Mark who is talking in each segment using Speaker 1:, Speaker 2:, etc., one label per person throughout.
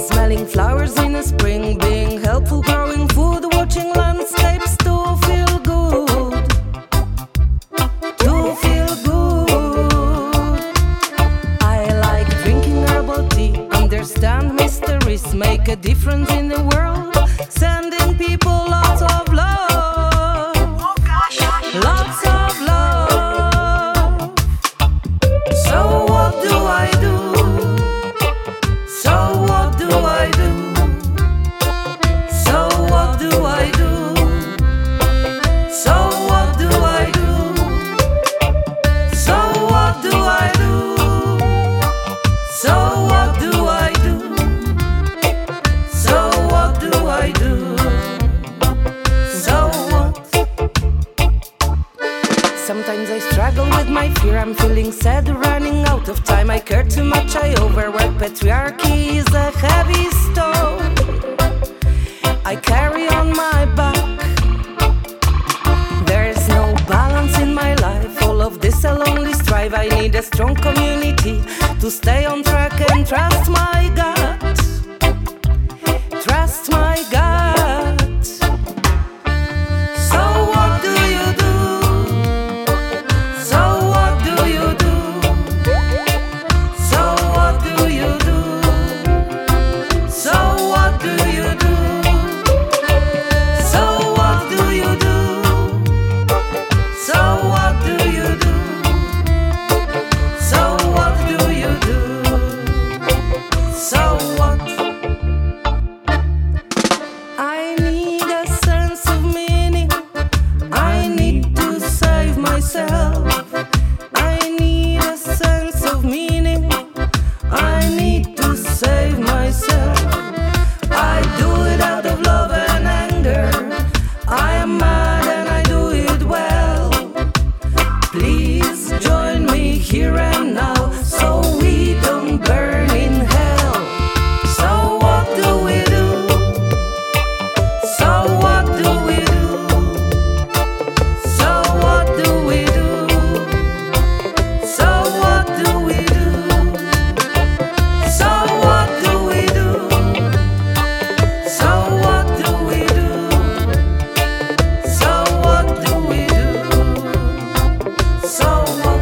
Speaker 1: smelling flowers in the spring, being helpful, growing food, watching landscapes to feel good. To feel good. I like drinking herbal tea, understand mysteries, make a difference in the world, sending people lots of love. Lots of love. So what do I do? So what do I do? So what do I do? So what do I do? So what do I do? So what do I do? So what do I do? So what? Sometimes I struggle with my fear, I'm feeling sad, running out of time. I care too much, I overwork, patriarchy is a heavy stone I carry on my back. There is no balance in my life, all of this I only strive. I need a strong community to stay on track and trust my gut. Trust my gut. So what do you do? So what do you do? So what do you do? So what do you do? So what do you do? So what do you do? So what do you do? So what? I need a sense of meaning. I need to save myself. I need a sense of meaning. I need to save myself. I do it out of love and anger. I am mad and I do it well. Please join me here and now so we don't burn in hell. So what do we do? So what do we do? So what do we do? So what do we do? So what do we do? So what do we do? So what do we do? So what?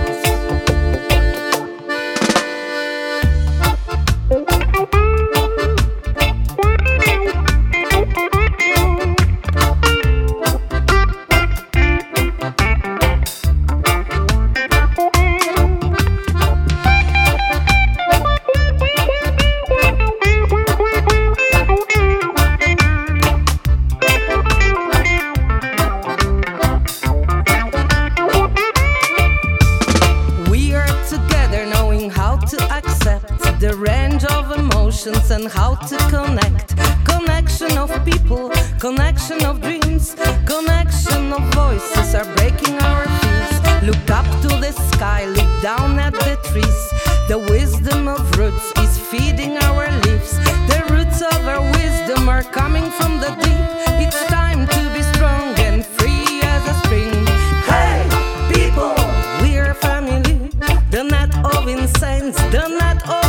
Speaker 1: We are together knowing how to accept the range of emotions and how to connect. Connection of people, connection of dreams, connection of voices are breaking our fears. Look up to the sky, look down at the trees. The wisdom of roots is feeding our leaves. The roots of our wisdom are coming from the deep. It's time to be strong and free as a spring. Hey, people, we're family. The net of insanes, the net of